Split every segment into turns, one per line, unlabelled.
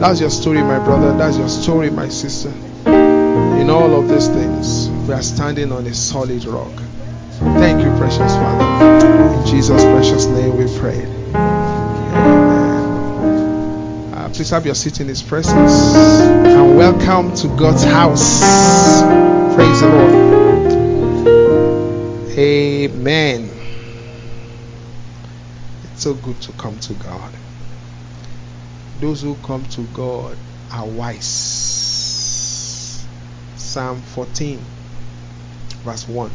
That's your story, my brother. That's your story, my sister. In all of these things, we are standing on a solid rock. Thank you, precious Father. In Jesus' precious name we pray. Amen. Please have your seat in His presence. And welcome to God's house. Praise the Lord. Amen. It's so good to come to God. Those who come to God are wise. Psalm 14, verse 1.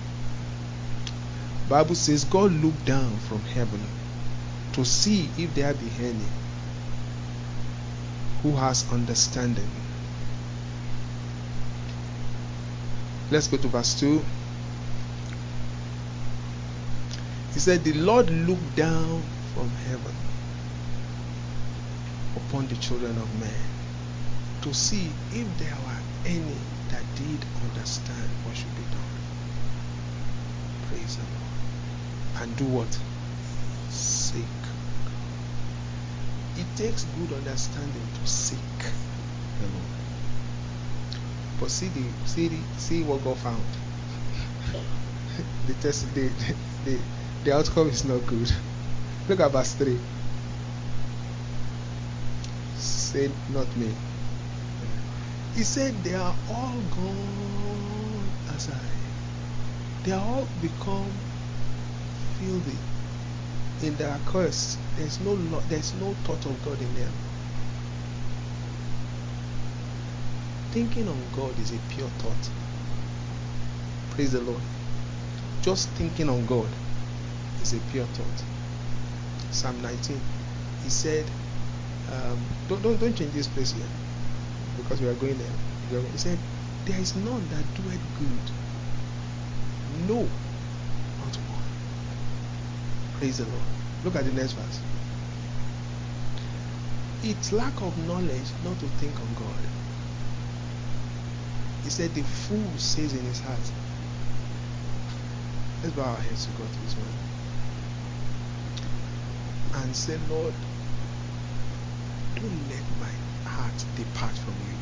Bible says, God looked down from heaven to see if there be any who has understanding. Let's go to verse 2. He said, the Lord looked down from heaven upon the children of men to see if there were any that did understand what should be done. Praise the Lord. And do what? Seek. It takes good understanding to seek the Lord. But see what God found. The outcome is not good. Look at verse 3. Say, not me. He said, they are all gone aside. They are all become filthy. In their curse, there's no thought of God in them. Thinking on God is a pure thought. Praise the Lord. Just thinking on God is a pure thought. Psalm 19. He said, don't change this place here, because we are going there. He said, there is none that doeth good. No, not one. Praise the Lord. Look at the next verse. It's lack of knowledge not to think on God. He said, the fool says in his heart. Let's bow our heads to God this morning and say, Lord, don't let my heart depart from you.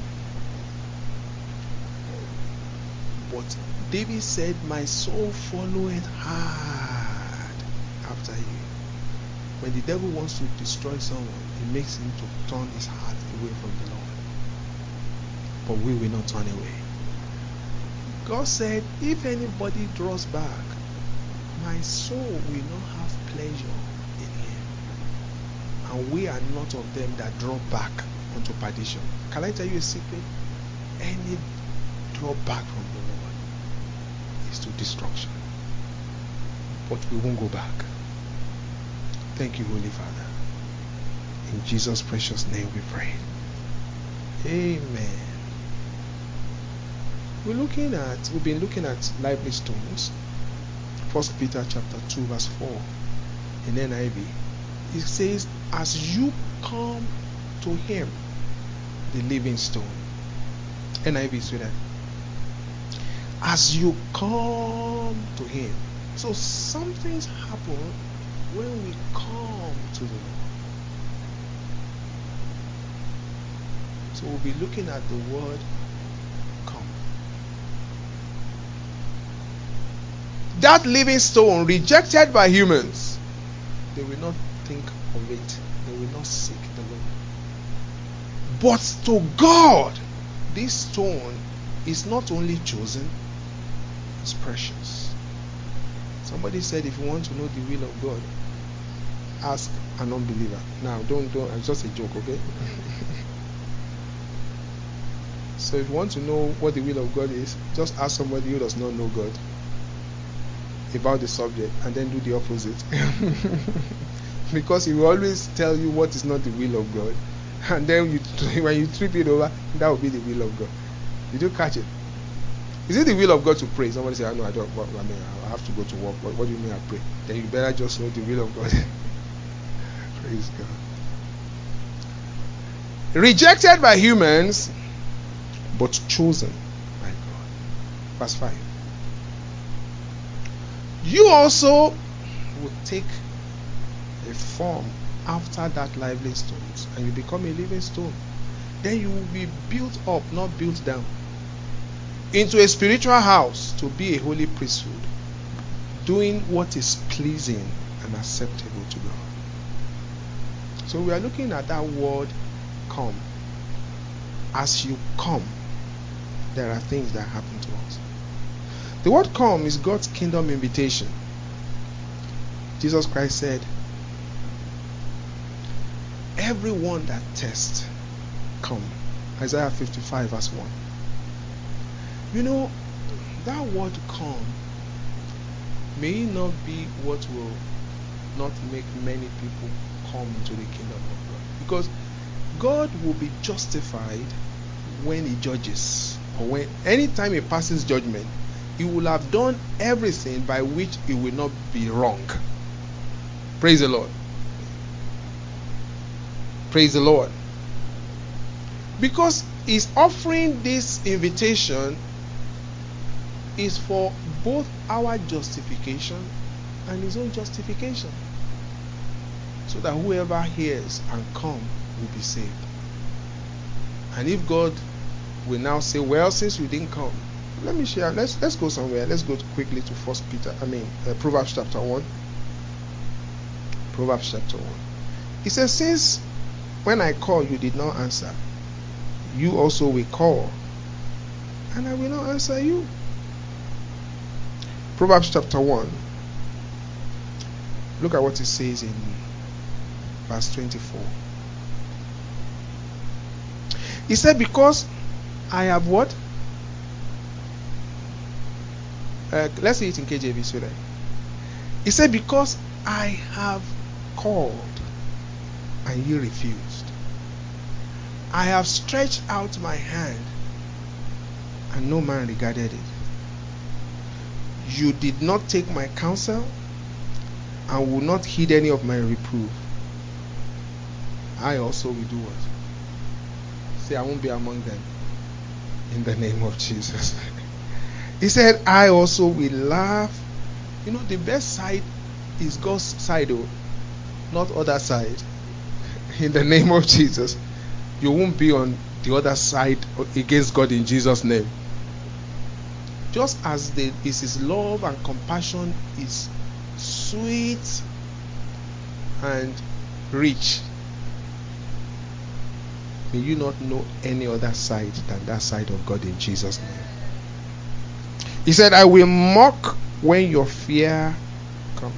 But David said, my soul followeth hard after you. When the devil wants to destroy someone, he makes him to turn his heart away from the Lord. But we will not turn away. God said, if anybody draws back, my soul will not have pleasure in him. And we are not of them that draw back unto perdition. Can I tell you a secret? Any draw back from the Lord is to destruction. But we won't go back. Thank you, Holy Father. In Jesus' precious name we pray. Amen. We've been looking at lively stones. 1 Peter chapter 2 verse 4 in NIV. It says, as you come to him, the living stone. NIV say that. As you come to him. So some things happen when we come to the Lord. So we'll be looking at the word come. That living stone rejected by humans, they will not think of it. They will not seek the Lord. But to God, this stone is not only chosen, it's precious. Somebody said, if you want to know the will of God, ask an unbeliever. Now, don't. It's just a joke, okay? So if you want to know what the will of God is, just ask somebody who does not know God about the subject, and then do the opposite. Because he will always tell you what is not the will of God, and then when you trip it over, that will be the will of God. Did you catch it? Is it the will of God to pray? Somebody say, I know, I don't. I have to go to work. What do you mean I pray? Then you better just know the will of God. Praise God. Rejected by humans, but chosen by God. Verse 5. You also will take a form after that lively stones and you become a living stone, then you will be built up, not built down, into a spiritual house to be a holy priesthood, doing what is pleasing and acceptable to God. So we are looking at that word come. As you come, there are things that happen to us. The word come is God's kingdom invitation. Jesus Christ said, everyone that tests, come. Isaiah 55 verse 1. You know, that word come may not be what will not make many people come into the kingdom of God. Because God will be justified when he judges, or when anytime he passes judgment, he will have done everything by which he will not be wrong. Praise the Lord. Praise the Lord. Because he's offering this invitation is for both our justification and his own justification, so that whoever hears and come will be saved. And if God will now say, well, since you didn't come, let me share, let's go somewhere. Let's go quickly to Proverbs chapter 1. Proverbs chapter 1. It says, since when I call you did not answer, you also will call, and I will not answer you. Proverbs chapter 1. Look at what it says in verse 24. He said, because I have what? Let's see it in KJV so that. He said, because I have called and you refused. I have stretched out my hand and no man regarded it. You did not take my counsel and will not heed any of my reproof. I also will do what? Say, I won't be among them. In the name of Jesus. He said, I also will laugh. You know, the best side is God's side, not other side. In the name of Jesus. You won't be on the other side against God in Jesus' name. Just as his love and compassion is sweet and rich, may you not know any other side than that side of God in Jesus' name. He said, I will mock when your fear cometh.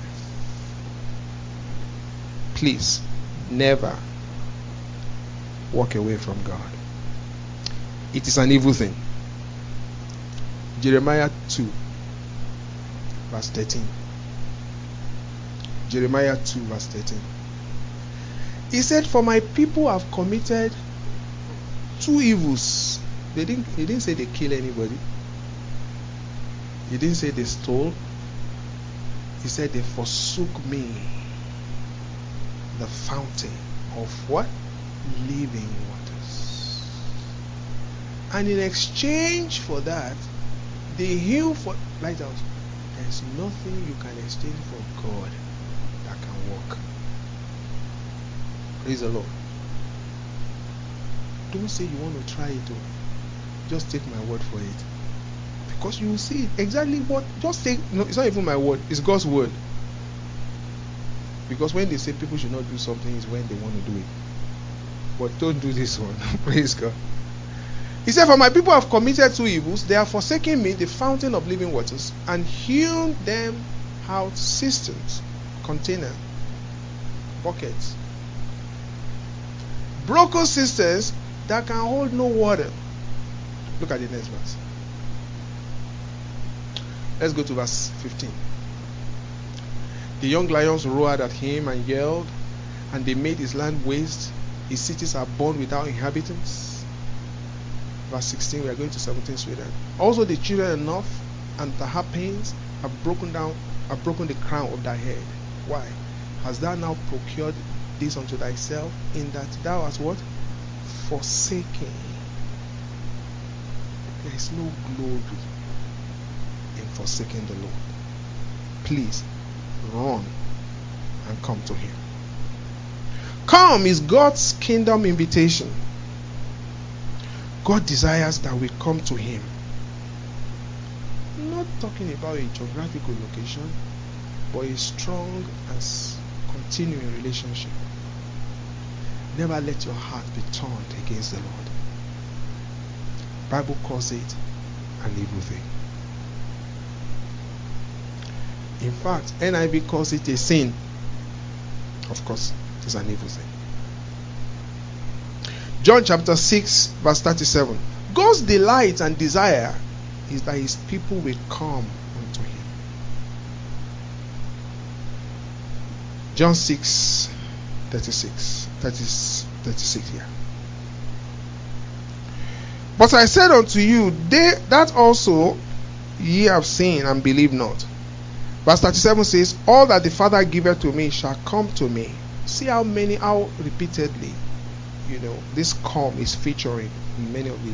Please, never walk away from God. It is an evil thing. Jeremiah 2 verse 13. Jeremiah 2 verse 13. He said, for my people have committed two evils. He didn't say they kill anybody. He didn't say they stole. He said they forsook me, the fountain of what? Living waters. And in exchange for that, they heal for lighthouse. There's nothing you can exchange for God that can work. Praise the Lord. Don't say you want to try it. Just take my word for it. Because you will see exactly what. Just take. No, it's not even my word. It's God's word. Because when they say people should not do something, is when they want to do it. But don't do this one. Praise God. He said, for my people have committed two evils. They have forsaken me, the fountain of living waters, and hewn them out cisterns, containers, buckets. Broken cisterns that can hold no water. Look at the next verse. Let's go to verse 15. The young lions roared at him and yelled, and they made his land waste. His cities are burned without inhabitants. Verse 16, we are going to 17 Sweden. Also the children of North and Tahapanes have broken the crown of thy head. Why? Hast thou now procured this unto thyself, in that thou hast what? Forsaken. There is no glory in forsaking the Lord. Please run and come to him. Come is God's kingdom invitation. God desires that we come to Him. I'm not talking about a geographical location, but a strong and continuing relationship. Never let your heart be turned against the Lord. Bible calls it an evil thing. In fact, NIV calls it a sin. Of course, it is an evil thing. John chapter 6 verse 37. God's delight and desire is that His people will come unto Him. John 6 36 here. But I said unto you, that also ye have seen and believe not. Verse 37 says, all that the Father giveth to me shall come to me. See how repeatedly, this come is featuring in many of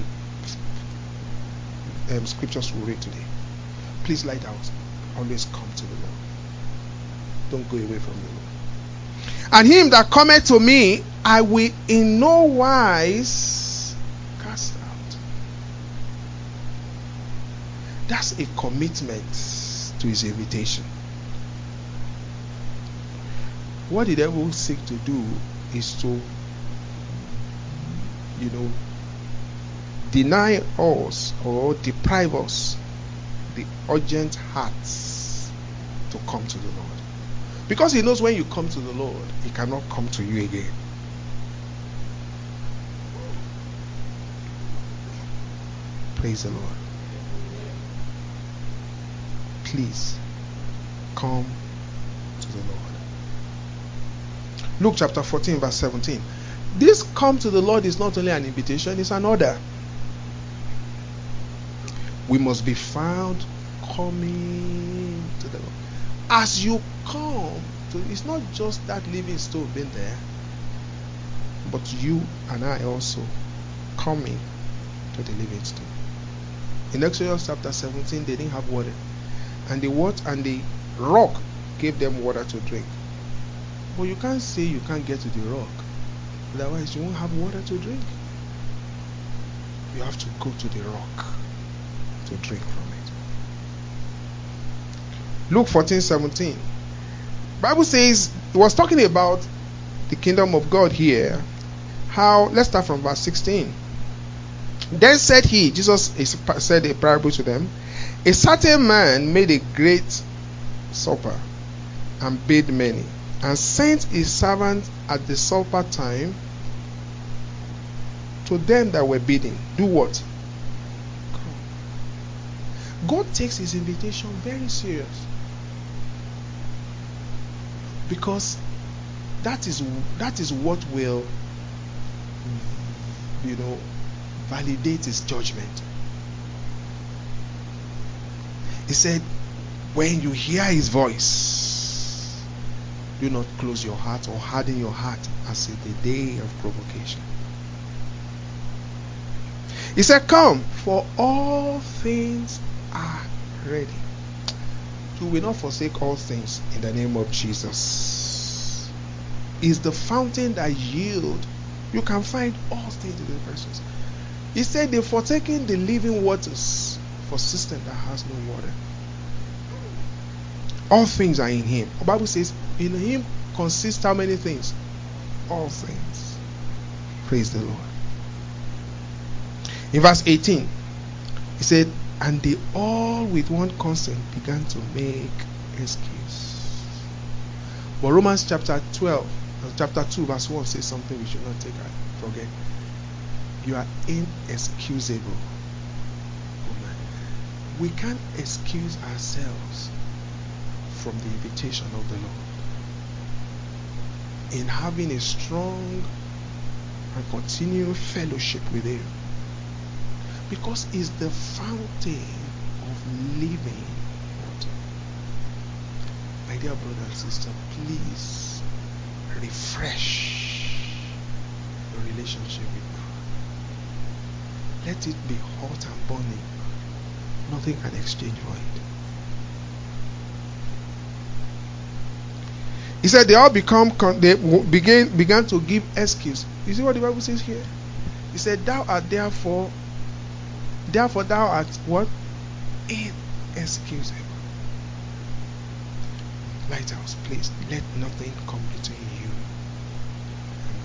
the scriptures we read today. Please light out. Always come to the Lord. Don't go away from the Lord. And him that cometh to me, I will in no wise cast out. That's a commitment to His invitation. What the devil seeks to do is to, deny us or deprive us the urgent hearts to come to the Lord. Because he knows when you come to the Lord, He cannot come to you again. Praise the Lord. Please come to the Lord. Luke chapter 14 verse 17. This come to the Lord is not only an invitation, it's an order. We must be found coming to the Lord. As you come to, it's not just that living stone being there, but you and I also coming to the living stone. In Exodus chapter 17, they didn't have water, and the rock gave them water to drink. But you can't say you can't get to the rock, otherwise you won't have water to drink. You have to go to the rock to drink from it. Luke 14:17. Bible says, it was talking about the kingdom of God here. Let's start from verse 16. Then said he, Jesus said a parable to them. A certain man made a great supper and bade many, and sent his servant at the supper time to them that were bidding. Do what? Come. God takes His invitation very serious, because that is what will validate His judgment. He said, when you hear His voice, do not close your heart or harden your heart as in the day of provocation. He said, come, for all things are ready. You will not forsake all things in the name of Jesus. Is the fountain that yield. You can find all things in the precious. He said they've forsaken the living waters for system that has no water. All things are in Him. The Bible says in Him consists how many things? All things. Praise the Lord. In verse 18, he said, and they all with one consent began to make excuse. But Romans chapter 2 verse 1 says something we should not forget. You are inexcusable. We can't excuse ourselves from the invitation of the Lord in having a strong and continual fellowship with Him, because He's the fountain of living water. My dear brother and sister, please refresh your relationship with God. Let it be hot and burning. Nothing can exchange for it. He said they all began to give excuse. You see what the Bible says here? He said, thou art therefore thou art what? Inexcusable. Lighthouse, please let nothing come between you and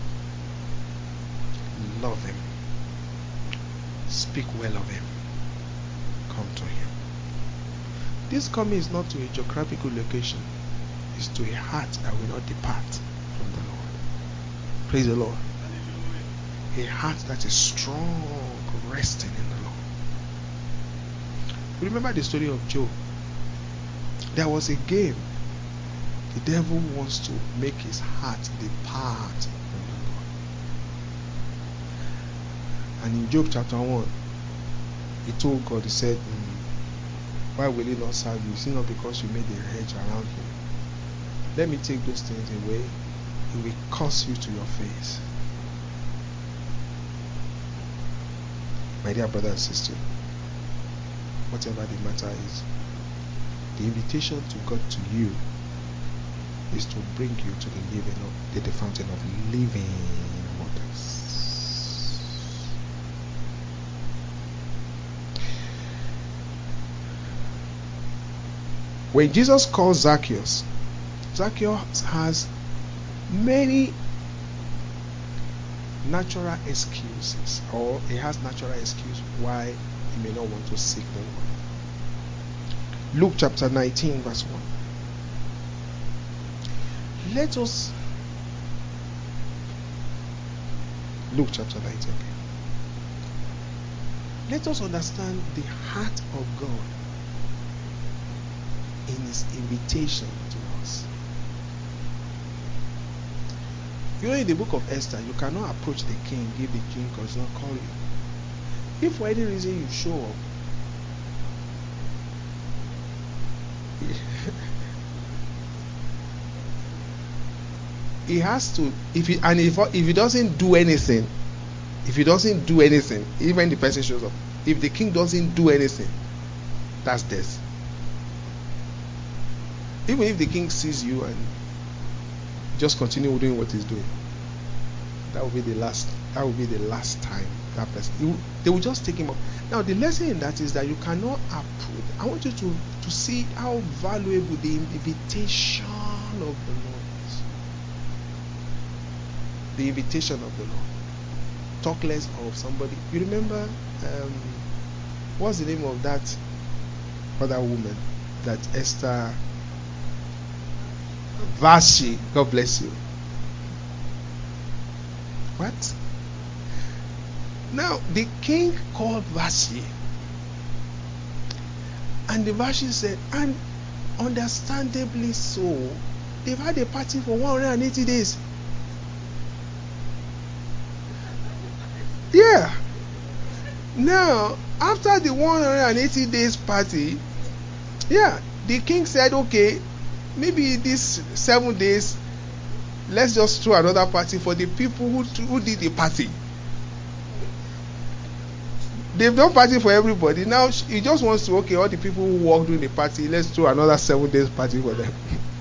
God. Love him. Speak well of him. Come to him. This coming is not to a geographical location. It's to a heart that will not depart from the Lord. Praise the Lord. A heart that is strong, resting in the Lord. Remember the story of Job. There was a game. The devil wants to make his heart depart from the Lord. And in Job chapter 1, he told God, he said, why will he not serve you? Is it not because you made a hedge around him? Let me take those things away. He will curse you to your face. My dear brother and sister, whatever the matter is, the invitation to God to you is to bring you to the fountain of living waters. When Jesus calls Zacchaeus has many natural excuses, or he has natural excuse why he may not want to seek the Lord. Luke chapter 19 verse 1. Luke chapter 19. Let us understand the heart of God in his invitation to us. You know, in the book of Esther, you cannot approach the king if the king does not call you. If for any reason you show up, he has to, if he doesn't do anything, even the person shows up, if the king doesn't do anything, that's death. Even if the king sees you and just continue doing what he's doing, that will be the last time that person, they will just take him up. Now the lesson in that is that you cannot approach. I want you to see how valuable the invitation of the Lord is. The invitation of the Lord. Talk less of somebody. You remember what's the name of that other woman that Esther, Vashti, God bless you. What? Now the king called Vashti, and the Vashti said, and understandably so, they've had a party for 180 days. Yeah. Now, after the 180 days party, the king said, okay, maybe these 7 days, let's just throw another party for the people who did the party. They've done party for everybody. Now he just wants to, okay, all the people who worked during the party, let's throw another 7 days party for them.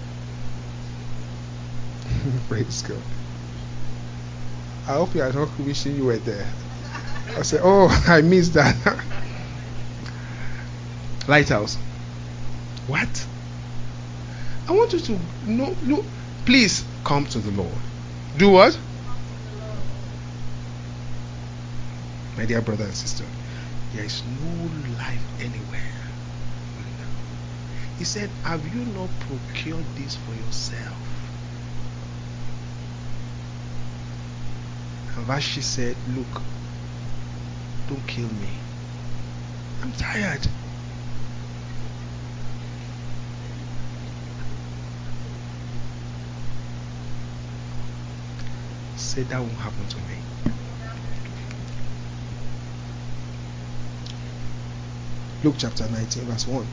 Praise God. I hope you are not wishing you were there. I say, oh, I missed that. Lighthouse. What? I want you to know, look, please come to the Lord. Do what? My dear brother and sister, there is no life anywhere. He said, have you not procured this for yourself? And Vashti said, look, don't kill me. I'm tired. Said that won't happen to me. Luke chapter 19 verse 1.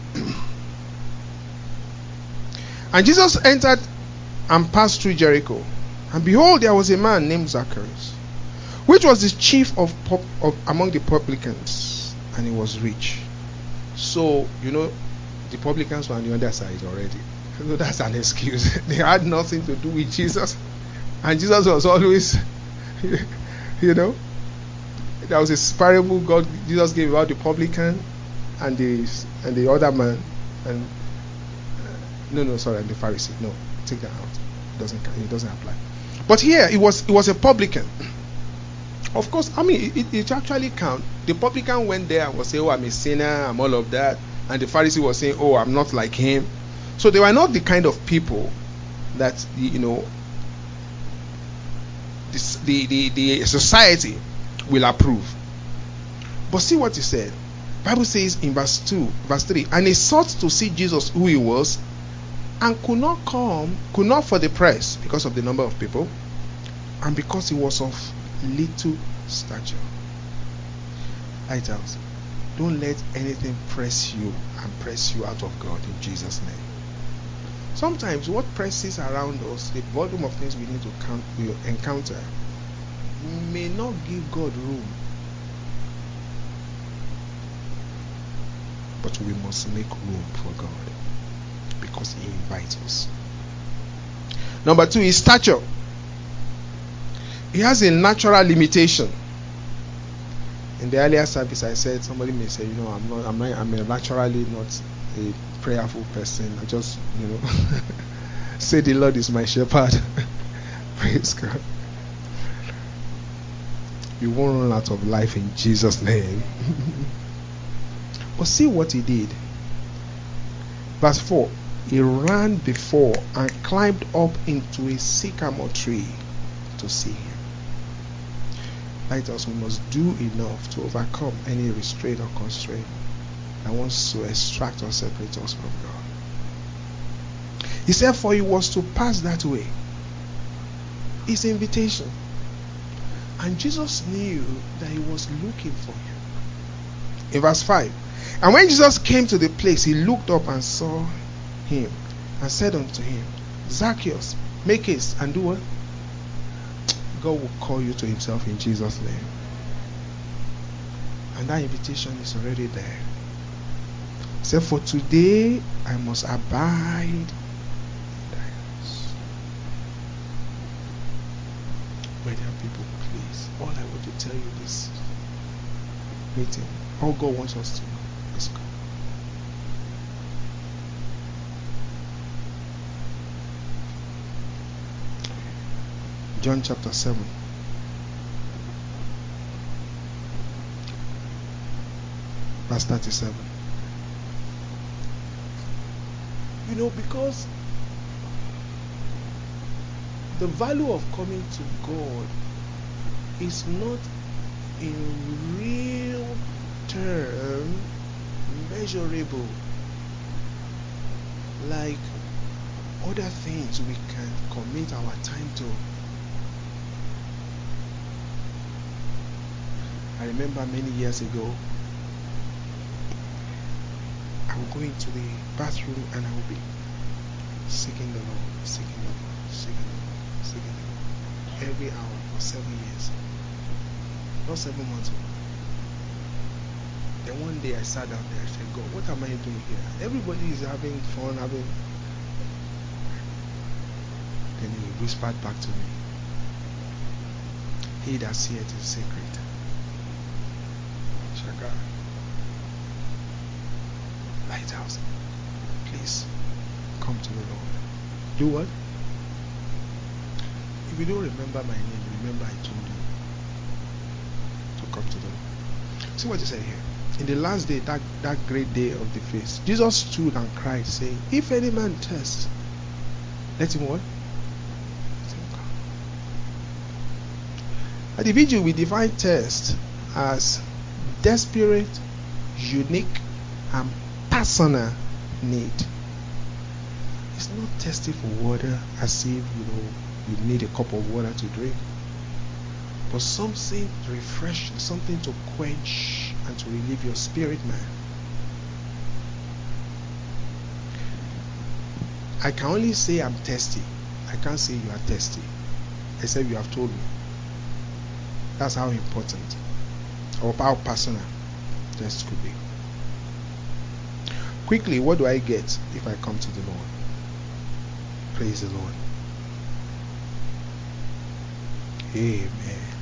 And Jesus entered and passed through Jericho. And behold, there was a man named Zacchaeus, which was the chief of among the publicans, and he was rich. So, the publicans were on the other side already. No, that's an excuse. They had nothing to do with Jesus. And Jesus was always, you know, there was a parable Jesus gave about the publican and the other man, and and the Pharisee. No, take that out. It doesn't apply. But here it was a publican. Of course, I mean it actually counts. The publican went there and was saying, "Oh, I'm a sinner, I'm all of that," and the Pharisee was saying, "Oh, I'm not like him." So they were not the kind of people that the society will approve. But see what he said. Bible says in verse 3, and he sought to see Jesus who he was, and could not for the press because of the number of people, and because he was of little stature. Lighthouse, don't let anything press you out of God in Jesus' name. Sometimes what presses around us, the volume of things we need to encounter, may not give God room. But we must make room for God because He invites us. Number 2 is stature. He has a natural limitation. In the earlier service, I said somebody may say, I'm naturally not a prayerful person. I just, say the Lord is my shepherd. Praise God. You won't run out of life in Jesus' name. But see what he did. Verse 4. He ran before and climbed up into a sycamore tree to see him. Lighthouse, we must do enough to overcome any restraint or constraint that wants to extract or separate us from God. He said, for he was to pass that way. His invitation. And Jesus knew that he was looking for him. In verse 5. And when Jesus came to the place, he looked up and saw him and said unto him, Zacchaeus, make haste and do what? God will call you to himself in Jesus' name. And that invitation is already there. He said, for today I must abide in thy house. My dear people, please, all I want to tell you this meeting, all God wants us to know is God. John chapter 7. Verse 37. Because the value of coming to God is not in real term measurable like other things we can commit our time to. I remember many years ago, I would go into the bathroom and I would be seeking the Lord, seeking the Lord, seeking the Lord, seeking the Lord. Every hour for 7 years. Not 7 months. Then one day I sat down there and said, God, what am I doing here? Everybody is having fun, Then he whispered back to me, he that seeth in secret shall God. Lighthouse, please come to the Lord. Do what? If you don't remember my name, remember I told you to come to the Lord. See what he said here. In the last day, that great day of the feast, Jesus stood and cried, saying, if any man thirst, let him what? Let him come. At the vigil, we define thirst as desperate, unique, and personal need. It's not thirsty for water as if you need a cup of water to drink, but something to refresh, something to quench and to relieve your spirit, man. I can only say I'm thirsty. I can't say you are thirsty, except you have told me. That's how important or how personal thirst could be. Quickly, what do I get if I come to the Lord? Praise the Lord. Amen.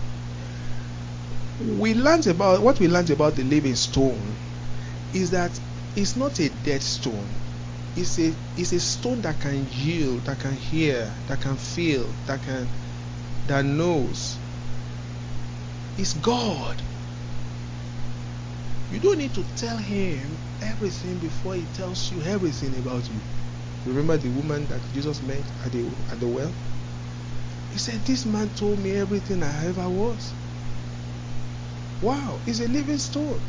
We learned about the living stone is that it's not a dead stone. It's a stone that can yield, that can hear, that can feel, that knows. It's God. You don't need to tell him everything before he tells you everything about you. Remember the woman that Jesus met at the well? He said, "This man told me everything I ever was." Wow, it's a living stone.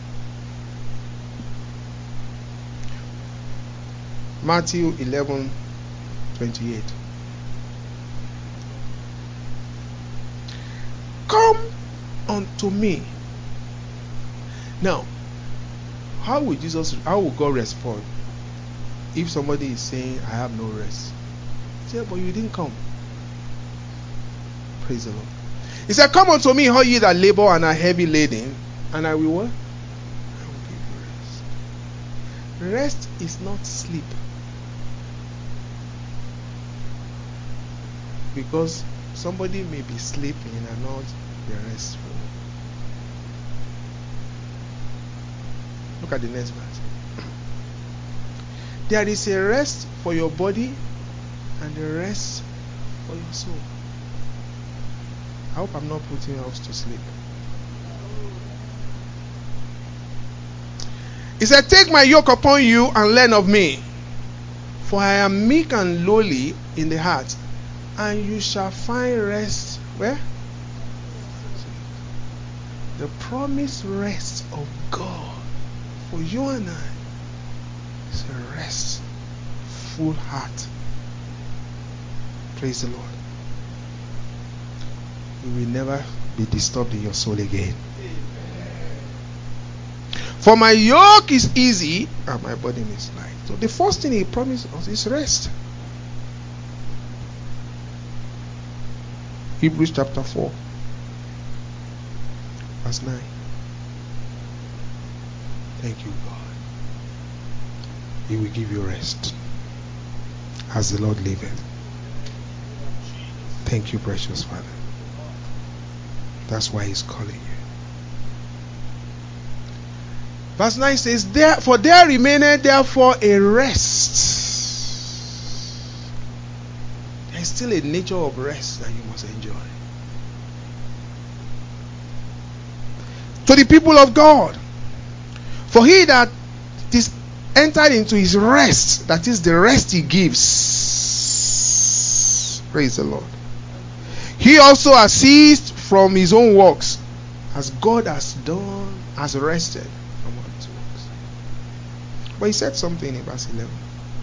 Matthew 11:28. Come unto me. Now, how will God respond if somebody is saying, "I have no rest"? He said, "But you didn't come." Praise the Lord. He said, "Come unto me, all ye that labor and are heavy laden, and I will what? I will give you rest." Rest is not sleep. Because somebody may be sleeping and not be restful. Look at the next verse. There is a rest for your body and a rest for your soul. I hope I'm not putting us to sleep. He said, "Take my yoke upon you and learn of me, for I am meek and lowly in the heart, and you shall find rest." Where? The promised rest of God for you and I is a rest, full heart. Praise the Lord. You will never be disturbed in your soul again. For my yoke is easy and my burden is light. So the first thing he promised us is rest. Hebrews chapter 4, verse 9. Thank you, God. He will give you rest as the Lord liveth. Thank you, precious Father. That's why he's calling you. Verse 9 says, "For there remaineth therefore a rest." There is still a nature of rest that you must enjoy. To the people of God. For he that is entered into his rest, that is the rest he gives. Praise the Lord. He also has ceased from his own works, as God has rested from all his works. But he said something in verse 11.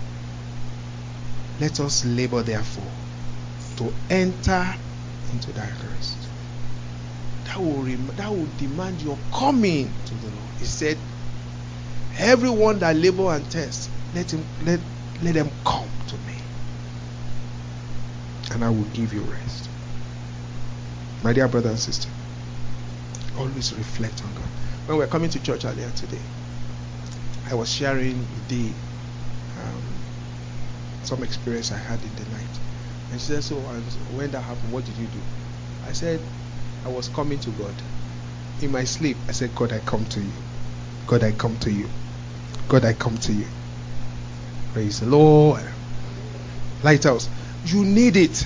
Let us labor therefore to enter into that rest. That will demand your coming to the Lord. He said, "Everyone that labor and test, let them come to me, and I will give you rest." My dear brother and sister, always reflect on God. When we were coming to church earlier today, I was sharing with some experience I had in the night. And she said, "So, and when that happened, what did you do?" I said, "I was coming to God. In my sleep, I said, God, I come to you. God, I come to you. God, I come to you." Praise the Lord. Lighthouse, you need it.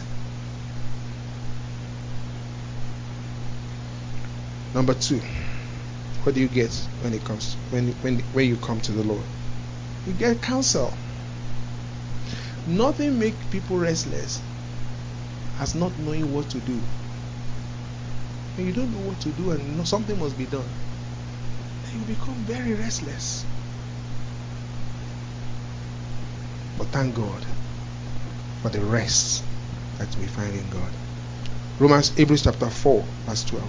Number 2, what do you get when it comes when you come to the Lord? You get counsel. Nothing makes people restless as not knowing what to do. When you don't know what to do and something must be done, then you become very restless. But thank God for the rest that we find in God. Hebrews chapter 4, verse 12.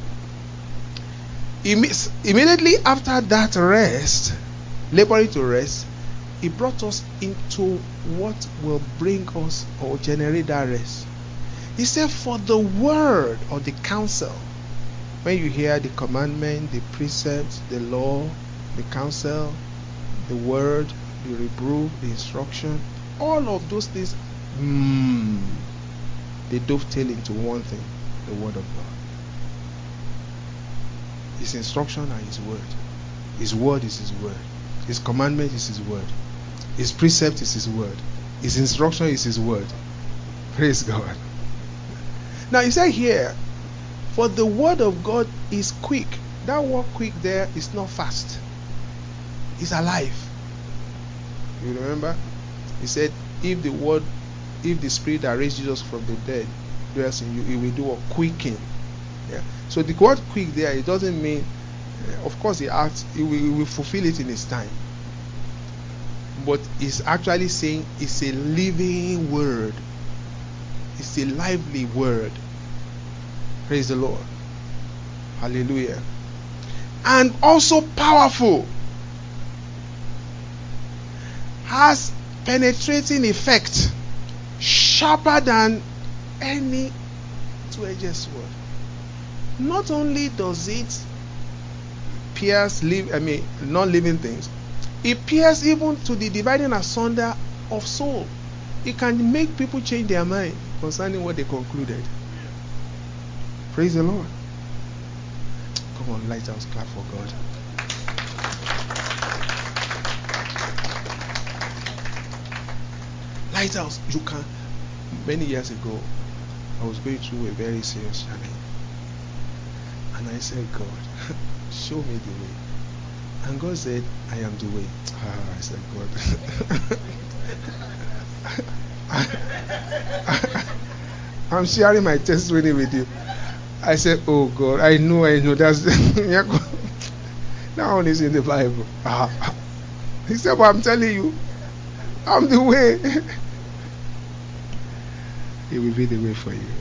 Immediately after that rest, laboring to rest, he brought us into what will bring us or generate that rest. He said, "For the word or the counsel," when you hear the commandment, the precepts, the law, the counsel, the word, the reproof, the instruction, all of those things They dovetail into one thing, the word of God. His instruction are his word. His word is his word. His commandment is his word. His precept is his word. His instruction is his word. Praise God. Now he said here, for the word of God is quick. That word quick there is not fast. It's alive. You remember? He said, if the spirit that raised Jesus from the dead dwells in you, it will do a quicking. Yeah. So the word quick there, it doesn't mean, of course, he will fulfill it in his time. But it's actually saying it's a living word. It's a lively word. Praise the Lord. Hallelujah. And also powerful. Has penetrating effect. Sharper than any two-edged sword. Not only does it pierce non-living things, it pierces even to the dividing asunder of soul. It can make people change their mind concerning what they concluded. Praise the Lord. Come on, Lighthouse, clap for God. Lighthouse, you can. Many years ago, I was going through a very serious challenge. And I said, God, show me the way. And God said, I am the way. I said, God. I'm sharing my testimony with you. I said, oh God, I know. That's that one is in the Bible. He said, but I'm telling you, I'm the way. It will be the way for you.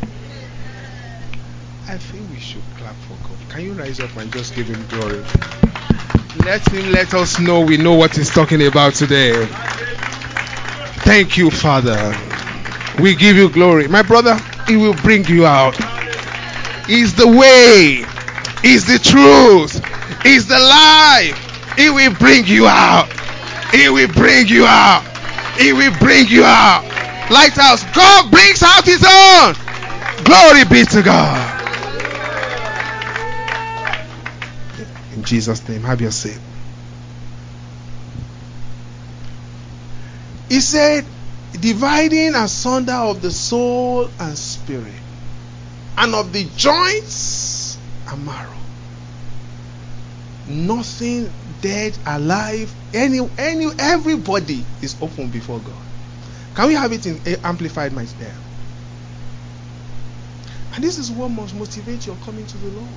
I think we should clap for God. Can you rise up and just give him glory? Let us know we know what he's talking about today. Thank you, Father. We give you glory. My brother, he will bring you out. He's the way. He's the truth. He's the life. He will bring you out. He will bring you out. He will bring you out. Lighthouse, God brings out his own. Glory be to God. In Jesus' name, have your seat. He said, dividing asunder of the soul and spirit, and of the joints and marrow. Nothing, dead, alive, everybody is open before God. Can we have it in amplified might there? And this is what must motivate your coming to the Lord.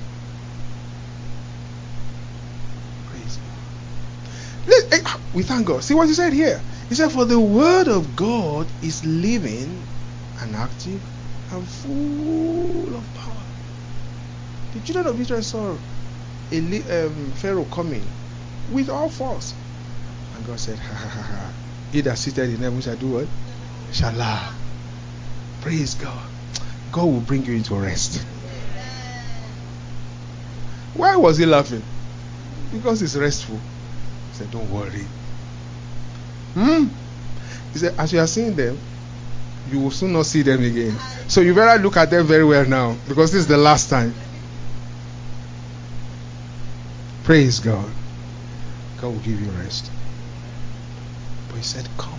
Praise God. We thank God. See what he said here. He said, for the word of God is living and active and full of power. The children of Israel saw Pharaoh coming with all force. And God said, ha. He that seated in heaven shall do what? Shall laugh. Praise God. God will bring you into rest. Why was he laughing? Because he's restful. He said, don't worry. He said, as you are seeing them, you will soon not see them again. So you better look at them very well now, because this is the last time. Praise God. God will give you rest. But he said, come.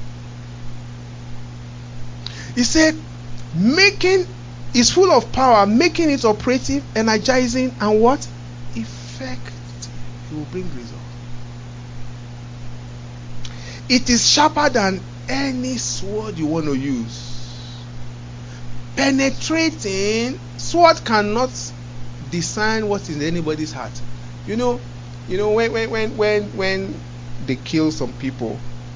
He said, making is full of power, making it operative, energizing, and what? Effective. It will bring result. It is sharper than any sword you want to use. Penetrating. Sword cannot discern what is in anybody's heart. You know when they kill some people.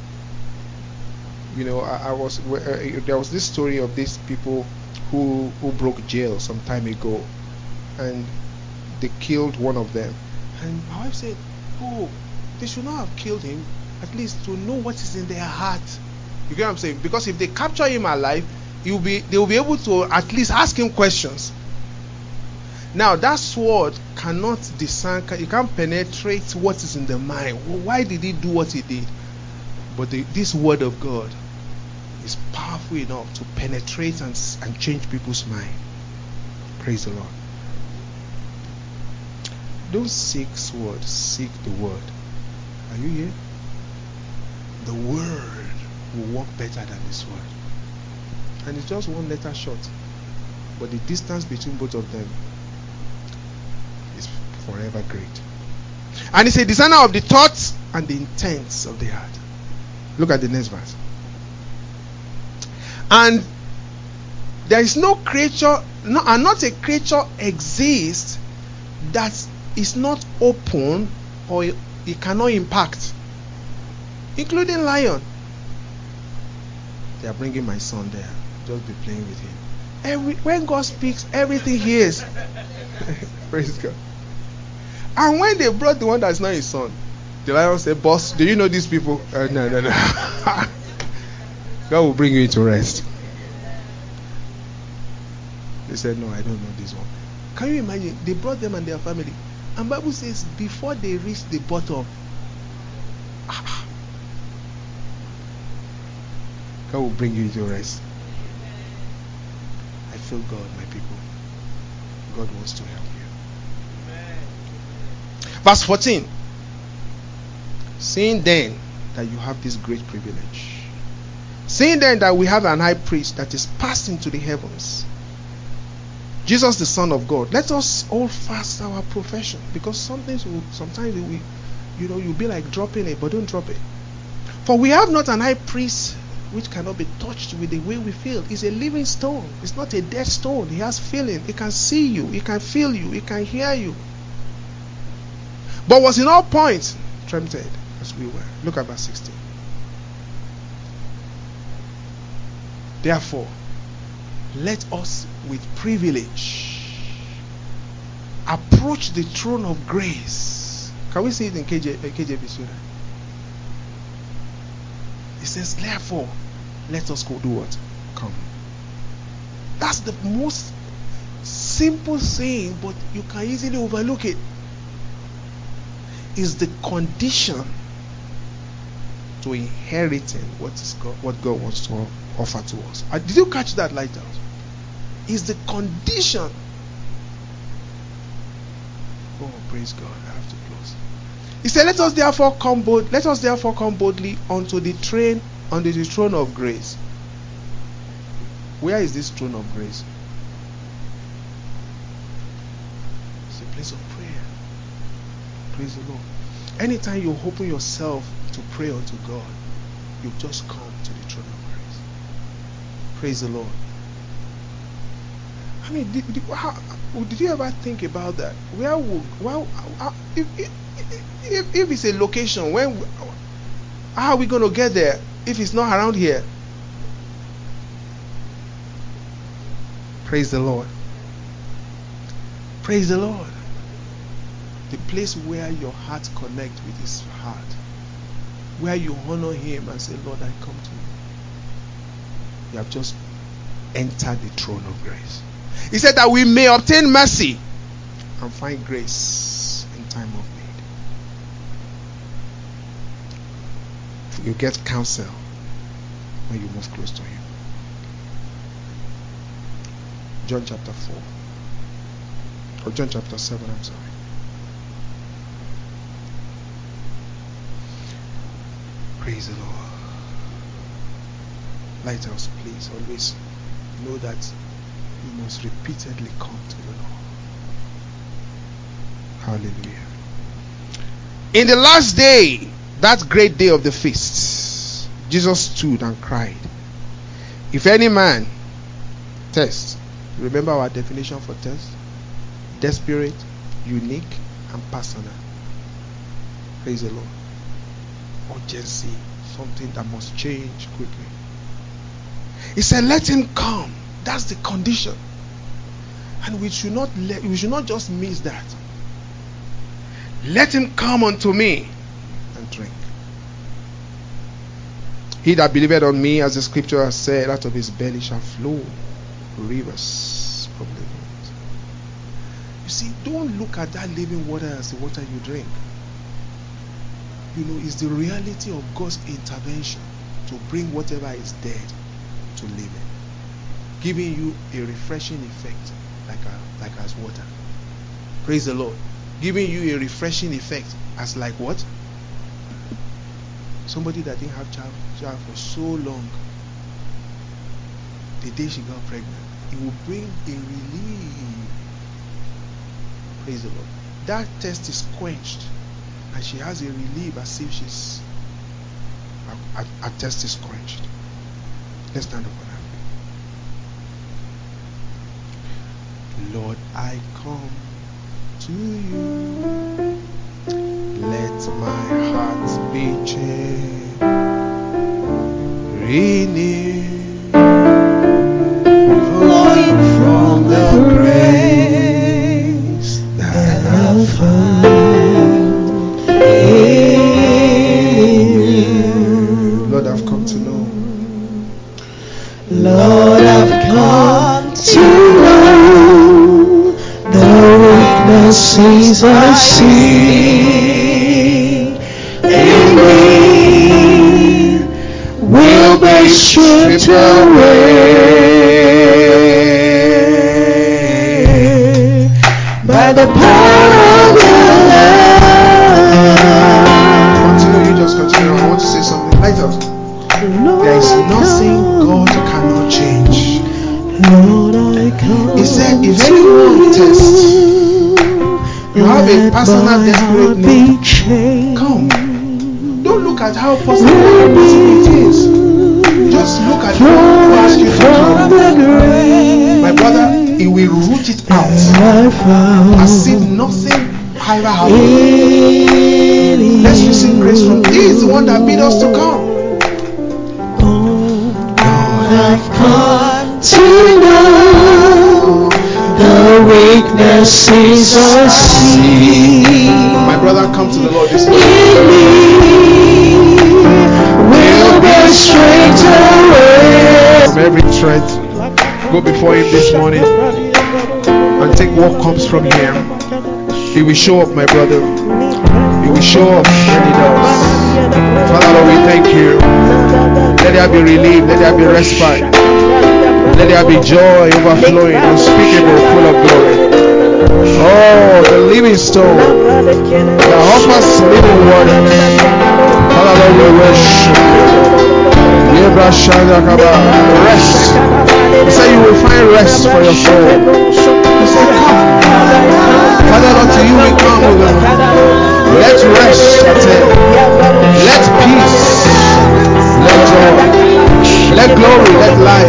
There was this story of these people who broke jail some time ago, and they killed one of them. And my wife said, "Oh, they should not have killed him. At least to know what is in their heart." You get what I'm saying? Because if they capture him alive, they will be able to at least ask him questions. Now that sword cannot discern, it can't penetrate what is in the mind. Why did he do what he did? But this word of God is powerful enough to penetrate and change people's mind. Praise the Lord. Don't seek sword, seek the word. Are you here? The word will work better than the sword. And it's just one letter short. But the distance between both of them is forever great. And it's a designer of the thoughts and the intents of the heart. Look at the next verse. And there is no creature, and not a creature exists that is not open or it cannot impact, including lion. They are bringing my son there. Just be playing with him. When God speaks, everything hears. Praise God. And when they brought the one that's not his son, the lion said, "Boss, do you know these people?" No. God will bring you into rest. They said, "No, I don't know this one." Can you imagine? They brought them and their family. And Bible says, before they reached the bottom, God will bring you into rest. I feel God, my people. God wants to help you. Amen. Verse 14. Seeing then that you have this great privilege, seeing then that we have an high priest that is passed into the heavens, Jesus the Son of God, let us hold fast our profession. Because sometimes you'll be like dropping it, but don't drop it. For we have not an high priest which cannot be touched with the way we feel. He's a living stone. It's not a dead stone. He has feeling. He can see you. He can feel you. He can hear you. But was in all points tempted as we were. Look at verse 16. Therefore, let us with privilege approach the throne of grace. Can we see it in KJV Suda? It says, therefore, let us go do what? Come. That's the most simple saying, but you can easily overlook it. Is the condition to inheriting what God wants to offer to us. Did you catch that lighthouse? Is the condition. Oh, praise God! I have to close. He said, "Let us therefore come boldly unto the throne of grace." Where is this throne of grace? It's a place of prayer. Praise the Lord. Anytime you open yourself to pray unto God, you just come to the throne of grace. Praise the Lord. I mean, did you ever think about that? If it's a location, how are we going to get there if it's not around here? Praise the Lord. Praise the Lord. The place where your heart connects with His heart, where you honor Him and say, "Lord, I come to you." You have just entered the throne of grace. He said that we may obtain mercy and find grace in time of need. You get counsel when you move close to Him. John chapter 4. Or John chapter 7, I'm sorry. Praise the Lord. Lighthouse, please always know that you must repeatedly come to the Lord. Hallelujah. In the last day, that great day of the feast, Jesus stood and cried, "If any man thirst," remember our definition for thirst? Desperate, unique, and personal. Praise the Lord. Urgency, something that must change quickly. He said, "Let him come." That's the condition. And we should not just miss that. "Let him come unto me and drink. He that believeth on me, as the scripture has said, out of his belly shall flow rivers of living water." You see, don't look at that living water as the water you drink. It's the reality of God's intervention to bring whatever is dead to live in, giving you a refreshing effect like as water. Praise the Lord. Giving you a refreshing effect as like what? Somebody that didn't have child for so long, the day she got pregnant, it will bring a relief. Praise the Lord. That test is quenched, and she has a relief as if she's her test is quenched. Let's stand up on that. Lord, I come to you. Let my heart be changed. Renew. Flowing from the grace that I found in you. Lord, I've come to know.
Lord, I've come to know the weaknesses I see in me will be stripped away by the power of your love.
Continue, you just continue. I want to say something. Light up. There is nothing God cannot change. He said, if anyone tests, you have a personal desperate need, come. Don't look at how possible or impossible it is. Just look at who asked you to come. My brother, he will root it out as if nothing ever happened. Let's receive grace from He is the one that bid us to come.
I've come to know the weaknesses I see.
My brother, come to the Lord this morning.
In me will be straight away.
From every threat, go before Him this morning and take what comes from Him. He will show up, my brother. He will show up when He does. Father, Lord, we thank you. Let there be relief, let there be respite, let there be joy overflowing, unspeakable, full of glory. Oh, the living stone that offers living water. Father, Lord, we worship you. Rest. He said you will find rest for your soul. He said, come. Father, Lord, to you we come, O God. Let rest attend. Let peace. Let joy. Let glory. Let life.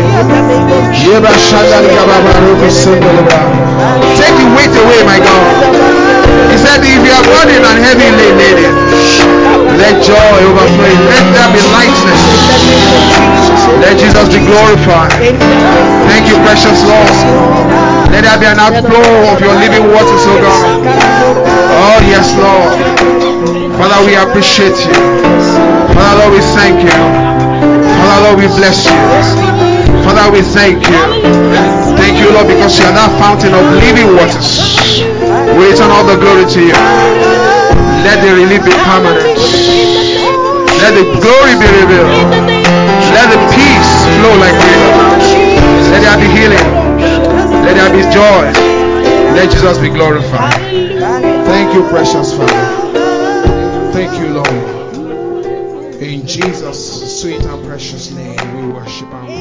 Take the weight away, my God. He said, if you are burdened and heavy laden, let joy overflow. Let there be lightness. Let Jesus be glorified. Thank you, precious Lord. Let there be an outflow of your living waters, O God. Oh, yes, Lord. Father, we appreciate you. Father, Lord, we thank you. Father, Lord, we bless you. Father, we thank you. Thank you, Lord, because you are that fountain of living waters. We return all the glory to you. Let the relief be permanent. Let the glory be revealed. Let the peace flow like river. Let there be healing. Let there be joy. Let Jesus be glorified. Thank you, precious Father. Thank you, Lord. In Jesus' sweet and precious name, we worship and